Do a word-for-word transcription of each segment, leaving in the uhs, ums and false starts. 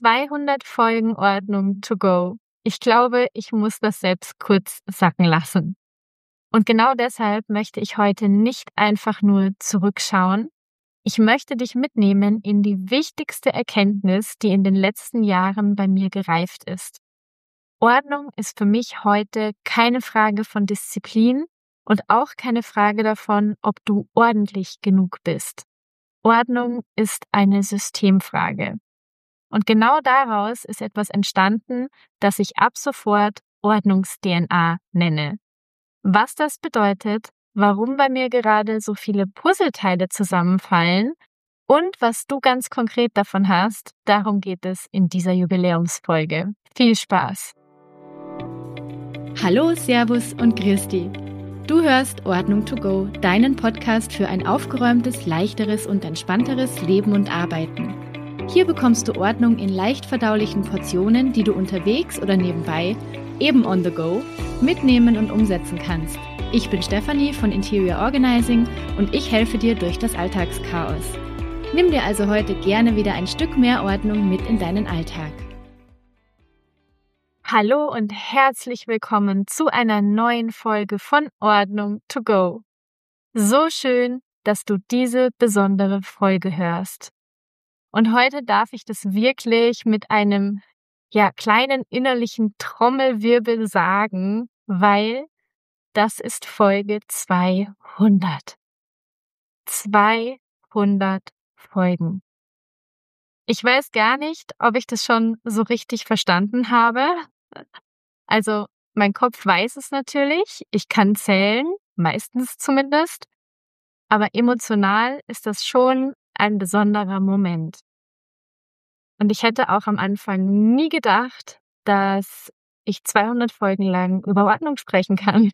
zweihundert Folgen Ordnung to go. Ich glaube, ich muss das selbst kurz sacken lassen. Und genau deshalb möchte ich heute nicht einfach nur zurückschauen. Ich möchte dich mitnehmen in die wichtigste Erkenntnis, die in den letzten Jahren bei mir gereift ist. Ordnung ist für mich heute keine Frage von Disziplin und auch keine Frage davon, ob du ordentlich genug bist. Ordnung ist eine Systemfrage. Und genau daraus ist etwas entstanden, das ich ab sofort Ordnungs-D N A nenne. Was das bedeutet, warum bei mir gerade so viele Puzzleteile zusammenfallen und was du ganz konkret davon hast, darum geht es in dieser Jubiläumsfolge. Viel Spaß! Hallo, Servus und Grüß dich. Du hörst Ordnung to go, deinen Podcast für ein aufgeräumtes, leichteres und entspannteres Leben und Arbeiten. Hier bekommst du Ordnung in leicht verdaulichen Portionen, die du unterwegs oder nebenbei, eben on the go, mitnehmen und umsetzen kannst. Ich bin Stefanie von Interior Organizing und ich helfe dir durch das Alltagschaos. Nimm dir also heute gerne wieder ein Stück mehr Ordnung mit in deinen Alltag. Hallo und herzlich willkommen zu einer neuen Folge von Ordnung to go. So schön, dass du diese besondere Folge hörst. Und heute darf ich das wirklich mit einem ja, kleinen innerlichen Trommelwirbel sagen, weil das ist Folge zweihundert. zweihundert Folgen. Ich weiß gar nicht, ob ich das schon so richtig verstanden habe. Also mein Kopf weiß es natürlich, ich kann zählen, meistens zumindest, aber emotional ist das schon ein besonderer Moment. Und ich hätte auch am Anfang nie gedacht, dass ich zweihundert Folgen lang über Ordnung sprechen kann.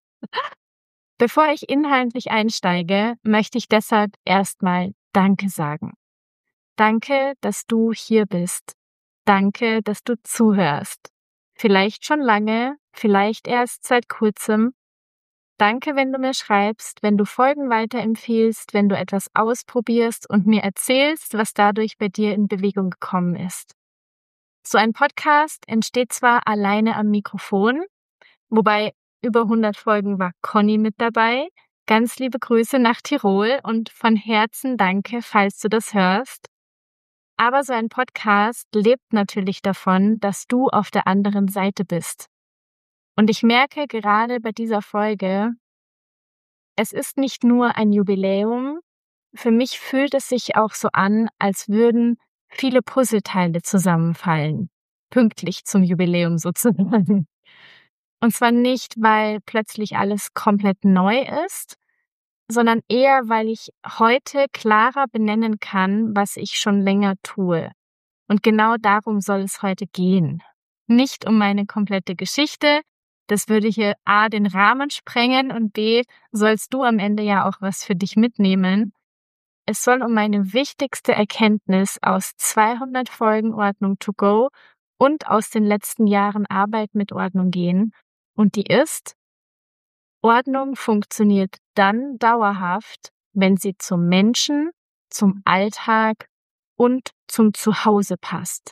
Bevor ich inhaltlich einsteige, möchte ich deshalb erstmal Danke sagen. Danke, dass du hier bist. Danke, dass du zuhörst. Vielleicht schon lange, vielleicht erst seit kurzem. Danke, wenn du mir schreibst, wenn du Folgen weiterempfiehlst, wenn du etwas ausprobierst und mir erzählst, was dadurch bei dir in Bewegung gekommen ist. So ein Podcast entsteht zwar alleine am Mikrofon, wobei über hundert Folgen war Conny mit dabei. Ganz liebe Grüße nach Tirol und von Herzen danke, falls du das hörst. Aber so ein Podcast lebt natürlich davon, dass du auf der anderen Seite bist. Und ich merke gerade bei dieser Folge, es ist nicht nur ein Jubiläum, für mich fühlt es sich auch so an, als würden viele Puzzleteile zusammenfallen, pünktlich zum Jubiläum sozusagen. Und zwar nicht, weil plötzlich alles komplett neu ist, sondern eher, weil ich heute klarer benennen kann, was ich schon länger tue. Und genau darum soll es heute gehen. Nicht um meine komplette Geschichte, das würde hier A, den Rahmen sprengen und B, sollst du am Ende ja auch was für dich mitnehmen. Es soll um meine wichtigste Erkenntnis aus zweihundert Folgen Ordnung to go und aus den letzten Jahren Arbeit mit Ordnung gehen. Und die ist: Ordnung funktioniert dann dauerhaft, wenn sie zum Menschen, zum Alltag und zum Zuhause passt.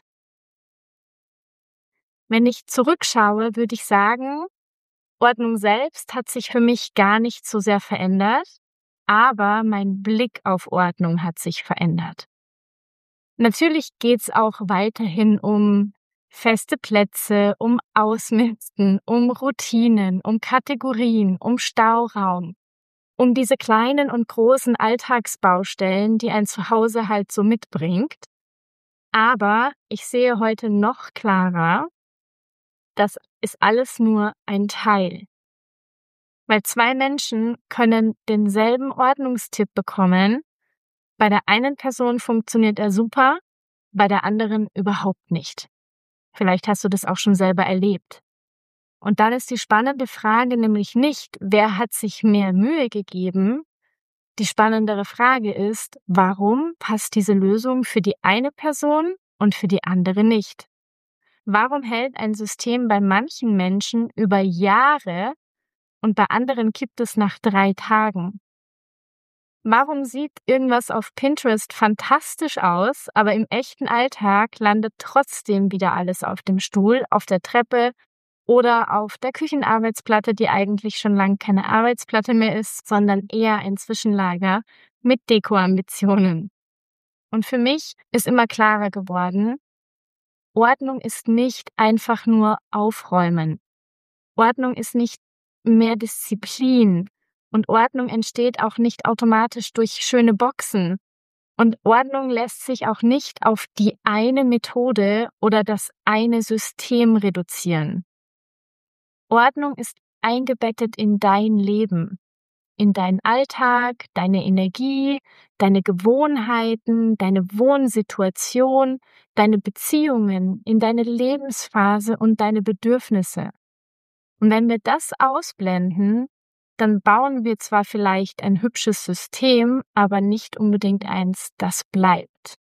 Wenn ich zurückschaue, würde ich sagen, Ordnung selbst hat sich für mich gar nicht so sehr verändert, aber mein Blick auf Ordnung hat sich verändert. Natürlich geht's auch weiterhin um feste Plätze, um Ausmisten, um Routinen, um Kategorien, um Stauraum, um diese kleinen und großen Alltagsbaustellen, die ein Zuhause halt so mitbringt. Aber ich sehe heute noch klarer, das ist alles nur ein Teil. Weil zwei Menschen können denselben Ordnungstipp bekommen. Bei der einen Person funktioniert er super, bei der anderen überhaupt nicht. Vielleicht hast du das auch schon selber erlebt. Und dann ist die spannende Frage nämlich nicht, wer hat sich mehr Mühe gegeben? Die spannendere Frage ist, warum passt diese Lösung für die eine Person und für die andere nicht? Warum hält ein System bei manchen Menschen über Jahre und bei anderen kippt es nach drei Tagen? Warum sieht irgendwas auf Pinterest fantastisch aus, aber im echten Alltag landet trotzdem wieder alles auf dem Stuhl, auf der Treppe oder auf der Küchenarbeitsplatte, die eigentlich schon lange keine Arbeitsplatte mehr ist, sondern eher ein Zwischenlager mit Dekoambitionen? Und für mich ist immer klarer geworden, Ordnung ist nicht einfach nur Aufräumen. Ordnung ist nicht mehr Disziplin. Und Ordnung entsteht auch nicht automatisch durch schöne Boxen. Und Ordnung lässt sich auch nicht auf die eine Methode oder das eine System reduzieren. Ordnung ist eingebettet in dein Leben, in deinen Alltag, deine Energie, deine Gewohnheiten, deine Wohnsituation, deine Beziehungen, in deine Lebensphase und deine Bedürfnisse. Und wenn wir das ausblenden, dann bauen wir zwar vielleicht ein hübsches System, aber nicht unbedingt eins, das bleibt.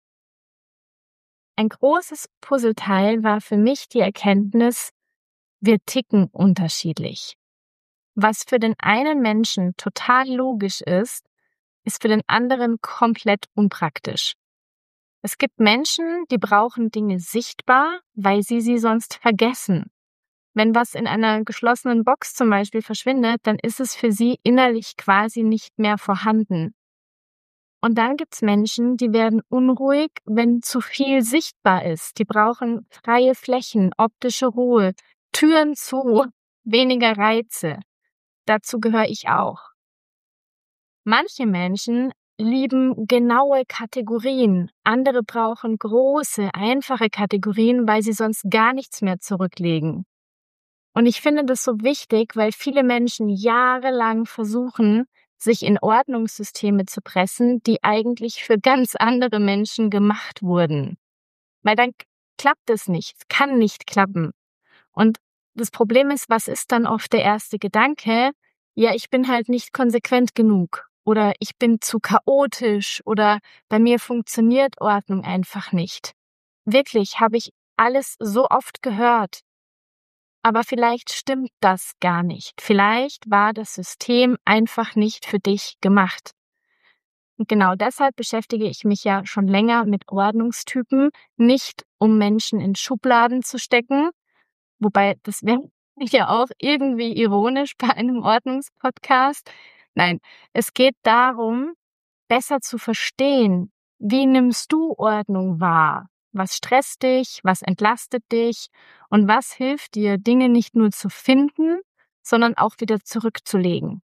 Ein großes Puzzleteil war für mich die Erkenntnis, wir ticken unterschiedlich. Was für den einen Menschen total logisch ist, ist für den anderen komplett unpraktisch. Es gibt Menschen, die brauchen Dinge sichtbar, weil sie sie sonst vergessen. Wenn was in einer geschlossenen Box zum Beispiel verschwindet, dann ist es für sie innerlich quasi nicht mehr vorhanden. Und dann gibt's Menschen, die werden unruhig, wenn zu viel sichtbar ist. Die brauchen freie Flächen, optische Ruhe, Türen zu, weniger Reize. Dazu gehöre ich auch. Manche Menschen lieben genaue Kategorien. Andere brauchen große, einfache Kategorien, weil sie sonst gar nichts mehr zurücklegen. Und ich finde das so wichtig, weil viele Menschen jahrelang versuchen, sich in Ordnungssysteme zu pressen, die eigentlich für ganz andere Menschen gemacht wurden. Weil dann klappt es nicht, kann nicht klappen. Und das Problem ist, was ist dann oft der erste Gedanke? Ja, ich bin halt nicht konsequent genug oder ich bin zu chaotisch oder bei mir funktioniert Ordnung einfach nicht. Wirklich, habe ich alles so oft gehört. Aber vielleicht stimmt das gar nicht. Vielleicht war das System einfach nicht für dich gemacht. Und genau deshalb beschäftige ich mich ja schon länger mit Ordnungstypen, nicht um Menschen in Schubladen zu stecken, wobei das wäre ja auch irgendwie ironisch bei einem Ordnungspodcast. Nein, es geht darum, besser zu verstehen, wie nimmst du Ordnung wahr? Was stresst dich? Was entlastet dich? Und was hilft dir, Dinge nicht nur zu finden, sondern auch wieder zurückzulegen?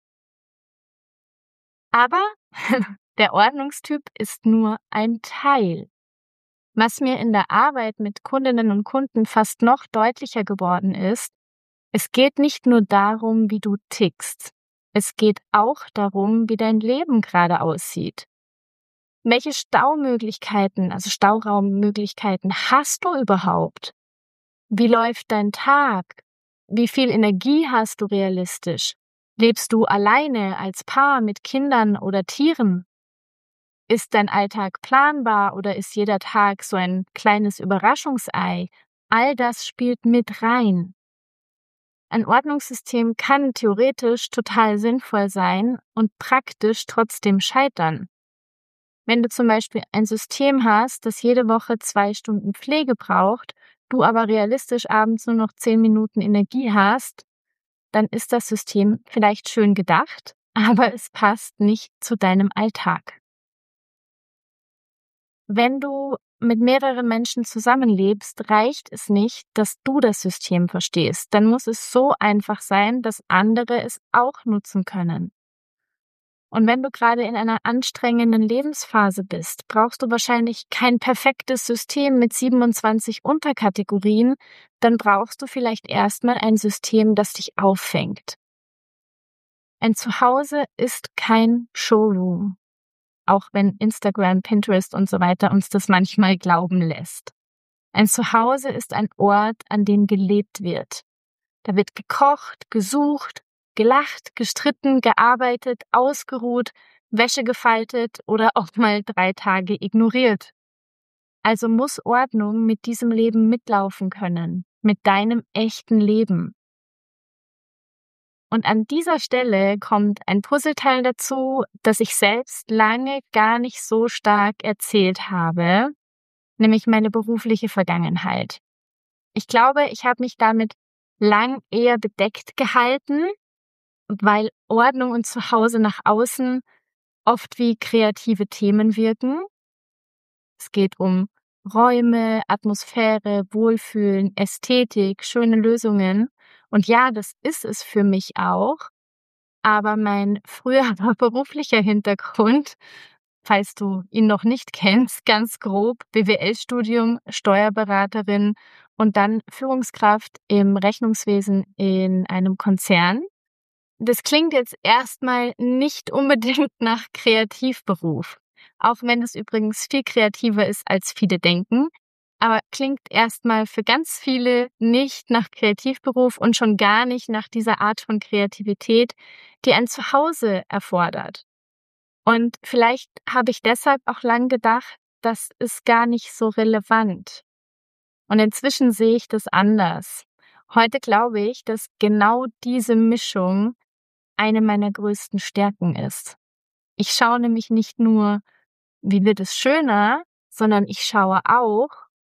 Aber der Ordnungstyp ist nur ein Teil. Was mir in der Arbeit mit Kundinnen und Kunden fast noch deutlicher geworden ist, es geht nicht nur darum, wie du tickst. Es geht auch darum, wie dein Leben gerade aussieht. Welche Staumöglichkeiten, also Stauraummöglichkeiten hast du überhaupt? Wie läuft dein Tag? Wie viel Energie hast du realistisch? Lebst du alleine, als Paar, mit Kindern oder Tieren? Ist dein Alltag planbar oder ist jeder Tag so ein kleines Überraschungsei? All das spielt mit rein. Ein Ordnungssystem kann theoretisch total sinnvoll sein und praktisch trotzdem scheitern. Wenn du zum Beispiel ein System hast, das jede Woche zwei Stunden Pflege braucht, du aber realistisch abends nur noch zehn Minuten Energie hast, dann ist das System vielleicht schön gedacht, aber es passt nicht zu deinem Alltag. Wenn du mit mehreren Menschen zusammenlebst, reicht es nicht, dass du das System verstehst. Dann muss es so einfach sein, dass andere es auch nutzen können. Und wenn du gerade in einer anstrengenden Lebensphase bist, brauchst du wahrscheinlich kein perfektes System mit siebenundzwanzig Unterkategorien, dann brauchst du vielleicht erstmal ein System, das dich auffängt. Ein Zuhause ist kein Showroom, auch wenn Instagram, Pinterest und so weiter uns das manchmal glauben lässt. Ein Zuhause ist ein Ort, an dem gelebt wird. Da wird gekocht, gesucht, gelacht, gestritten, gearbeitet, ausgeruht, Wäsche gefaltet oder auch mal drei Tage ignoriert. Also muss Ordnung mit diesem Leben mitlaufen können, mit deinem echten Leben. Und an dieser Stelle kommt ein Puzzleteil dazu, das ich selbst lange gar nicht so stark erzählt habe, nämlich meine berufliche Vergangenheit. Ich glaube, ich habe mich damit lang eher bedeckt gehalten, weil Ordnung und Zuhause nach außen oft wie kreative Themen wirken. Es geht um Räume, Atmosphäre, Wohlfühlen, Ästhetik, schöne Lösungen. Und ja, das ist es für mich auch. Aber mein früherer beruflicher Hintergrund, falls du ihn noch nicht kennst, ganz grob, B W L-Studium, Steuerberaterin und dann Führungskraft im Rechnungswesen in einem Konzern. Das klingt jetzt erstmal nicht unbedingt nach Kreativberuf, auch wenn es übrigens viel kreativer ist, als viele denken, aber klingt erstmal für ganz viele nicht nach Kreativberuf und schon gar nicht nach dieser Art von Kreativität, die ein Zuhause erfordert. Und vielleicht habe ich deshalb auch lang gedacht, das ist gar nicht so relevant. Und inzwischen sehe ich das anders. Heute glaube ich, dass genau diese Mischung eine meiner größten Stärken ist. Ich schaue nämlich nicht nur, wie wird es schöner, sondern ich schaue auch,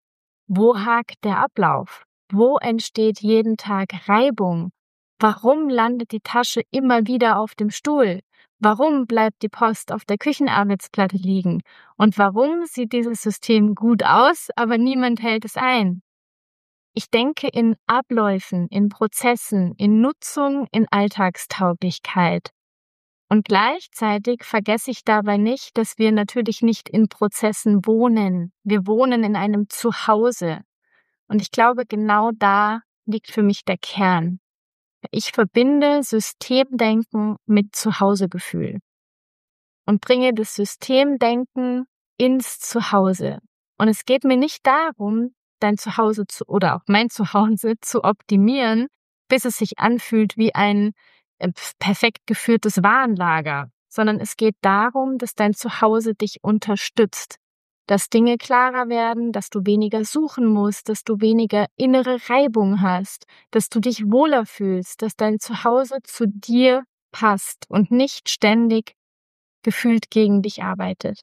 wo hakt der Ablauf? Wo entsteht jeden Tag Reibung? Warum landet die Tasche immer wieder auf dem Stuhl? Warum bleibt die Post auf der Küchenarbeitsplatte liegen? Und warum sieht dieses System gut aus, aber niemand hält es ein? Ich denke in Abläufen, in Prozessen, in Nutzung, in Alltagstauglichkeit. Und gleichzeitig vergesse ich dabei nicht, dass wir natürlich nicht in Prozessen wohnen. Wir wohnen in einem Zuhause. Und ich glaube, genau da liegt für mich der Kern. Ich verbinde Systemdenken mit Zuhausegefühl und bringe das Systemdenken ins Zuhause. Und es geht mir nicht darum, dein Zuhause zu, oder auch mein Zuhause zu optimieren, bis es sich anfühlt wie ein äh, perfekt geführtes Warenlager, sondern es geht darum, dass dein Zuhause dich unterstützt, dass Dinge klarer werden, dass du weniger suchen musst, dass du weniger innere Reibung hast, dass du dich wohler fühlst, dass dein Zuhause zu dir passt und nicht ständig gefühlt gegen dich arbeitet.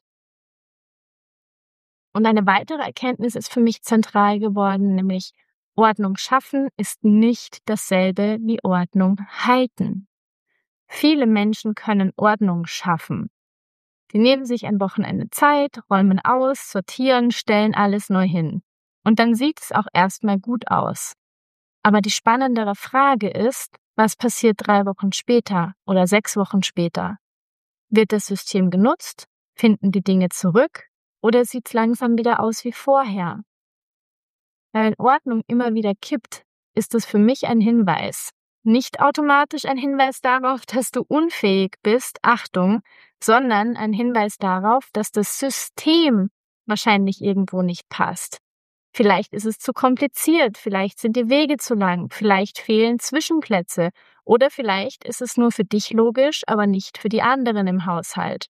Und eine weitere Erkenntnis ist für mich zentral geworden, nämlich Ordnung schaffen ist nicht dasselbe wie Ordnung halten. Viele Menschen können Ordnung schaffen. Die nehmen sich ein Wochenende Zeit, räumen aus, sortieren, stellen alles neu hin. Und dann sieht es auch erstmal gut aus. Aber die spannendere Frage ist, was passiert drei Wochen später oder sechs Wochen später? Wird das System genutzt? Finden die Dinge zurück? Oder sieht es langsam wieder aus wie vorher? Weil wenn Ordnung immer wieder kippt, ist es für mich ein Hinweis. Nicht automatisch ein Hinweis darauf, dass du unfähig bist, Achtung, sondern ein Hinweis darauf, dass das System wahrscheinlich irgendwo nicht passt. Vielleicht ist es zu kompliziert, vielleicht sind die Wege zu lang, vielleicht fehlen Zwischenplätze oder vielleicht ist es nur für dich logisch, aber nicht für die anderen im Haushalt.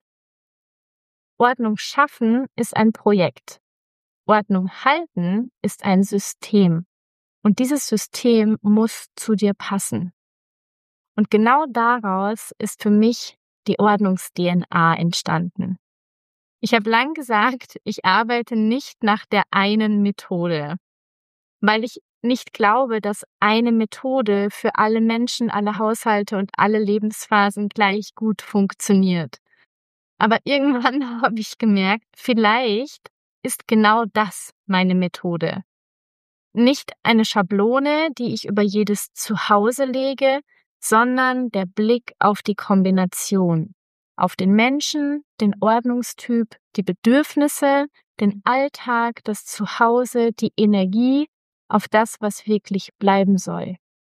Ordnung schaffen ist ein Projekt. Ordnung halten ist ein System. Und dieses System muss zu dir passen. Und genau daraus ist für mich die Ordnungs-D N A entstanden. Ich habe lang gesagt, ich arbeite nicht nach der einen Methode, weil ich nicht glaube, dass eine Methode für alle Menschen, alle Haushalte und alle Lebensphasen gleich gut funktioniert. Aber irgendwann habe ich gemerkt, vielleicht ist genau das meine Methode. Nicht eine Schablone, die ich über jedes Zuhause lege, sondern der Blick auf die Kombination, auf den Menschen, den Ordnungstyp, die Bedürfnisse, den Alltag, das Zuhause, die Energie, auf das, was wirklich bleiben soll.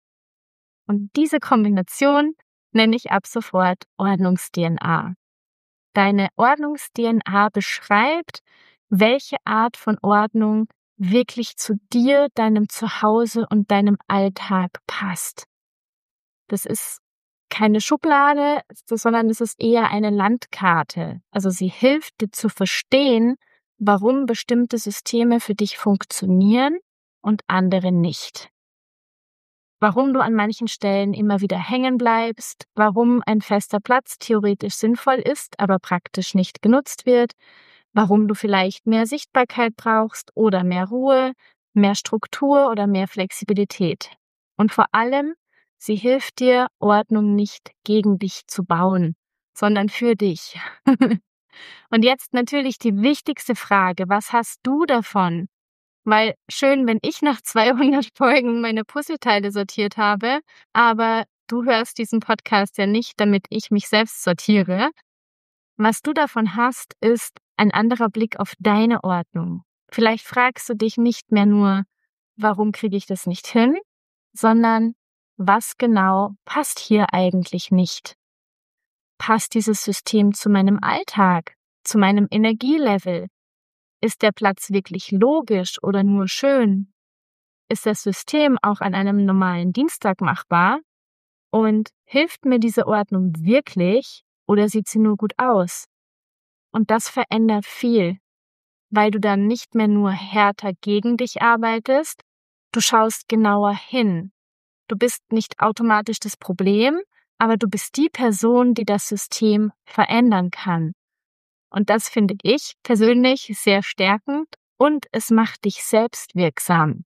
Und diese Kombination nenne ich ab sofort Ordnungs-D N A. Deine Ordnungs-D N A beschreibt, welche Art von Ordnung wirklich zu dir, deinem Zuhause und deinem Alltag passt. Das ist keine Schublade, sondern es ist eher eine Landkarte. Also sie hilft dir zu verstehen, warum bestimmte Systeme für dich funktionieren und andere nicht. warum du an manchen Stellen immer wieder hängen bleibst, warum ein fester Platz theoretisch sinnvoll ist, aber praktisch nicht genutzt wird, warum du vielleicht mehr Sichtbarkeit brauchst oder mehr Ruhe, mehr Struktur oder mehr Flexibilität. Und vor allem, sie hilft dir, Ordnung nicht gegen dich zu bauen, sondern für dich. Und jetzt natürlich die wichtigste Frage: Was hast du davon? Weil schön, wenn ich nach zweihundert Folgen meine Puzzleteile sortiert habe, aber du hörst diesen Podcast ja nicht, damit ich mich selbst sortiere. Was du davon hast, ist ein anderer Blick auf deine Ordnung. Vielleicht fragst du dich nicht mehr nur, warum kriege ich das nicht hin, sondern was genau passt hier eigentlich nicht? Passt dieses System zu meinem Alltag, zu meinem Energielevel? Ist der Platz wirklich logisch oder nur schön? Ist das System auch an einem normalen Dienstag machbar? Und hilft mir diese Ordnung wirklich oder sieht sie nur gut aus? Und das verändert viel, weil du dann nicht mehr nur härter gegen dich arbeitest, du schaust genauer hin. Du bist nicht automatisch das Problem, aber du bist die Person, die das System verändern kann. Und das finde ich persönlich sehr stärkend und es macht dich selbstwirksam.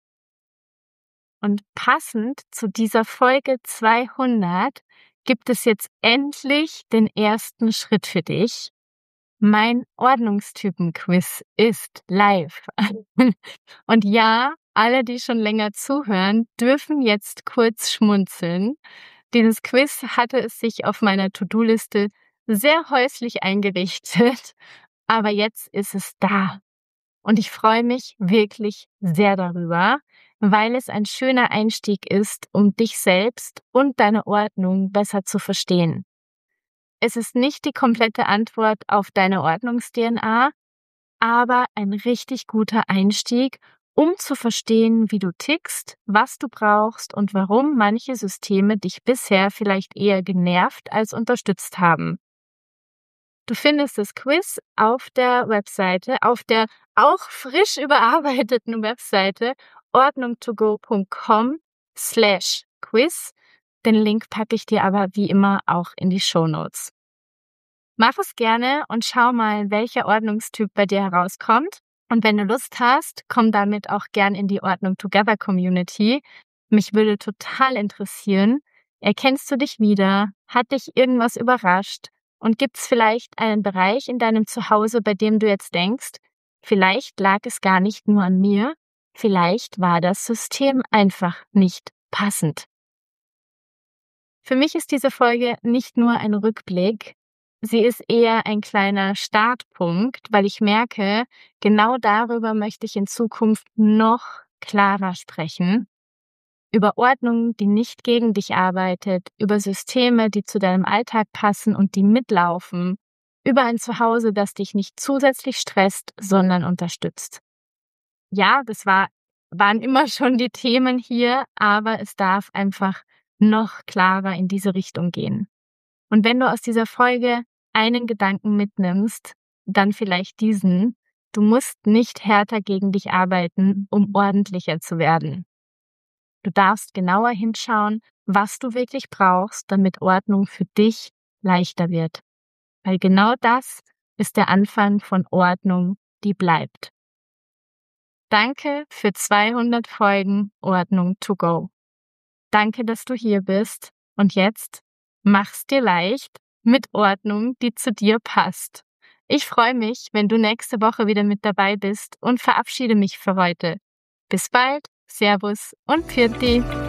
Und passend zu dieser Folge zweihundert gibt es jetzt endlich den ersten Schritt für dich. Mein Ordnungstypen-Quiz ist live. Und ja, alle, die schon länger zuhören, dürfen jetzt kurz schmunzeln. Dieses Quiz hatte es sich auf meiner To-Do-Liste sehr häuslich eingerichtet, aber jetzt ist es da. Und ich freue mich wirklich sehr darüber, weil es ein schöner Einstieg ist, um dich selbst und deine Ordnung besser zu verstehen. Es ist nicht die komplette Antwort auf deine Ordnungs-D N A, aber ein richtig guter Einstieg, um zu verstehen, wie du tickst, was du brauchst und warum manche Systeme dich bisher vielleicht eher genervt als unterstützt haben. Du findest das Quiz auf der Webseite, auf der auch frisch überarbeiteten Webseite ordnung to go punkt com slash quiz. Den Link packe ich dir aber wie immer auch in die Shownotes. Mach es gerne und schau mal, welcher Ordnungstyp bei dir herauskommt. Und wenn du Lust hast, komm damit auch gern in die Ordnung Together Community. Mich würde total interessieren, erkennst du dich wieder? Hat dich irgendwas überrascht? Und gibt's vielleicht einen Bereich in deinem Zuhause, bei dem du jetzt denkst, vielleicht lag es gar nicht nur an mir, vielleicht war das System einfach nicht passend. Für mich ist diese Folge nicht nur ein Rückblick, sie ist eher ein kleiner Startpunkt, weil ich merke, genau darüber möchte ich in Zukunft noch klarer sprechen. Über Ordnung, die nicht gegen dich arbeitet, über Systeme, die zu deinem Alltag passen und die mitlaufen, über ein Zuhause, das dich nicht zusätzlich stresst, sondern unterstützt. Ja, das war, waren immer schon die Themen hier, aber es darf einfach noch klarer in diese Richtung gehen. Und wenn du aus dieser Folge einen Gedanken mitnimmst, dann vielleicht diesen: Du musst nicht härter gegen dich arbeiten, um ordentlicher zu werden. Du darfst genauer hinschauen, was du wirklich brauchst, damit Ordnung für dich leichter wird. Weil genau das ist der Anfang von Ordnung, die bleibt. Danke für zweihundert Folgen Ordnung to go. Danke, dass du hier bist und jetzt mach's dir leicht mit Ordnung, die zu dir passt. Ich freue mich, wenn du nächste Woche wieder mit dabei bist und verabschiede mich für heute. Bis bald, Servus und Pfiat.